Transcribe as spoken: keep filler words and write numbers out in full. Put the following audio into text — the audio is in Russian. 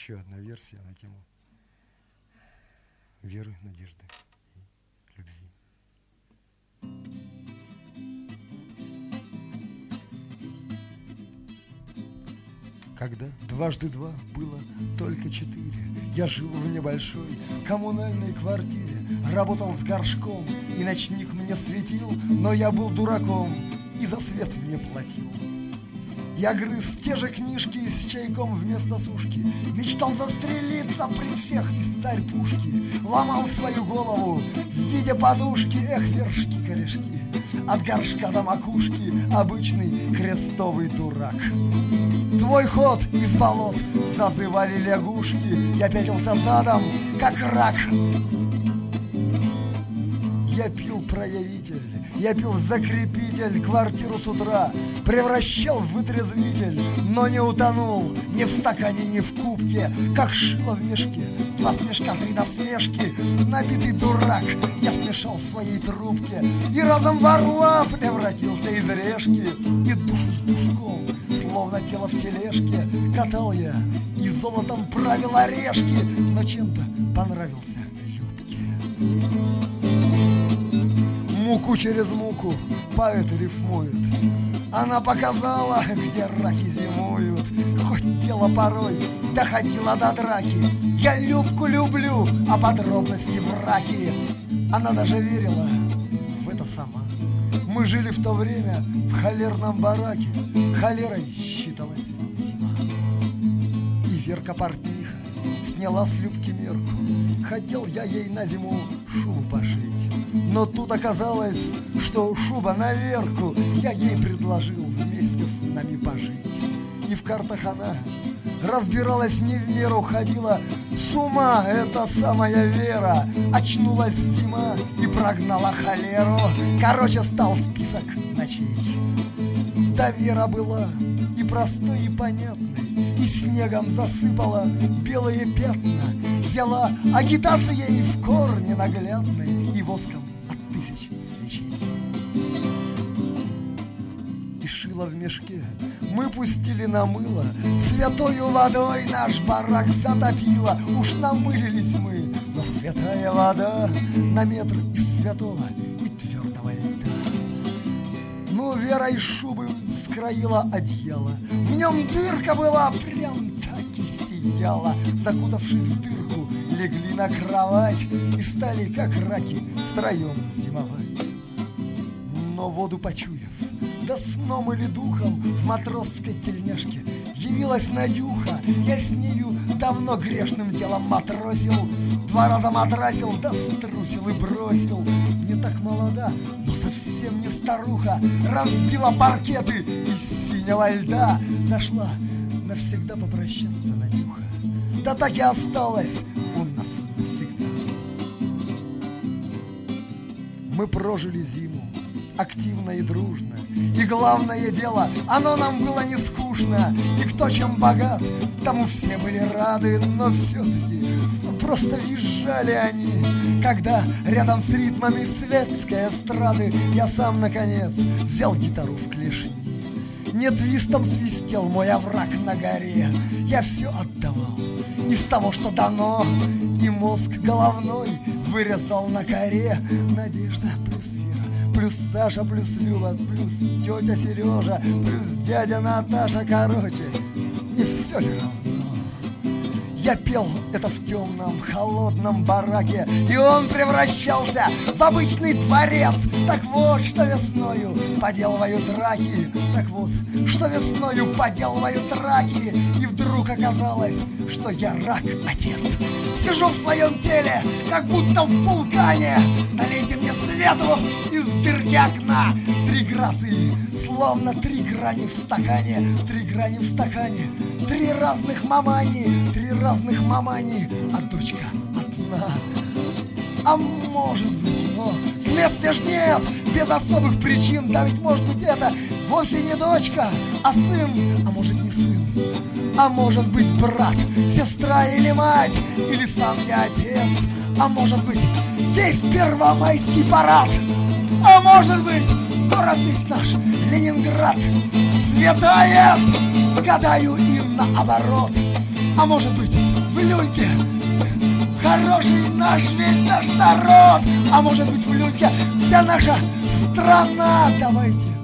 еще одна версия на тему веры, надежды и любви. Когда дважды два было только четыре, я жил в небольшой коммунальной квартире, работал с горшком, и ночник мне светил, но я был дураком и за свет не платил. Я грыз те же книжки с чайком вместо сушки, мечтал застрелиться при всех из царь пушки, ломал свою голову в виде подушки, эх, вершки-корешки, от горшка до макушки обычный крестовый дурак. Твой ход из болот зазывали лягушки, я пятился задом, как рак. Я пил проявитель, я пил закрепитель, квартиру с утра превращал в вытрезвитель, но не утонул ни в стакане, ни в кубке, как шило в мешке. Два смешка, три насмешки, набитый дурак я смешал в своей трубке и разом в орла превратился из решки. И душу с душком, словно тело в тележке, катал я и золотом правил орешки, но чем-то понравился Любке. Муку через муку поэт рифмует. Она показала, где раки зимуют. Хоть дело порой доходило до драки, я Любку люблю, а подробности враки. Она даже верила в это сама. Мы жили в то время в холерном бараке, холерой считалась зима. И Верка портниха сняла с Любки мерку. Хотел я ей на зиму шубу пошить, но тут оказалось, что шуба на Верку. Я ей предложил вместе с нами пожить. И в картах она разбиралась не в меру, ходила с ума эта самая Вера. Очнулась зима и прогнала холеру. Короче, стал список ночей. Да Вера была и простой, и понятной, и снегом засыпала белые пятна. Взяла агитацией в корне наглядной и воском от тысяч свечей. И шило в мешке мы пустили на мыло, святою водой наш барак затопило. Уж намылились мы, но святая вода на метр из святого и твердого льда. Ну, Вера из шубы скроила одеяло, в нем дырка была, прям так и сияла. Закутавшись в дырку, легли на кровать и стали, как раки, втроем зимовать. Но воду почуяв, да сном или духом, в матросской тельняшке явилась Надюха. Я с нею давно грешным делом матросил, два раза матрасил, да струсил и бросил. Не так молода, но совсем не старуха, разбила паркеты из синего льда. Зашла навсегда попрощаться Надюха, да так и осталась у нас навсегда. Мы прожили зиму активно и дружно, и главное дело, оно нам было не скучно. И кто чем богат, тому все были рады, но все-таки просто визжали они, когда рядом с ритмами светской эстрады я сам, наконец, взял гитару в клешни. Не твистом свистел мой овраг на горе, я все отдавал из того, что дано, и мозг головной вырезал на коре. Надежда плюс Вера, плюс Саша, плюс Люба, плюс тетя Сережа, плюс дядя Наташа. Короче, не все ли равно? Я пел это в темном, холодном бараке, и он превращался в обычный дворец. Так вот, что весною поделывают раки, так вот, что весною поделывают раки. И вдруг оказалось, что я рак-отец. Сижу в своем теле, как будто в вулкане. Налейте мне свету из дырки окна. Три грации, словно три грани в стакане. Три грани в стакане, три разных мамани, три разных мамани, а дочка одна. А может быть, но следствия ж нет, без особых причин. Да ведь может быть это вовсе не дочка, а сын. А может не сын, а может быть брат, сестра или мать, или сам я отец. А может быть весь первомайский парад. А может быть город весь наш Ленинград светает, гадаю им наоборот. А может быть в люльке хороший наш весь наш народ, а может быть в люльке вся наша страна. Давайте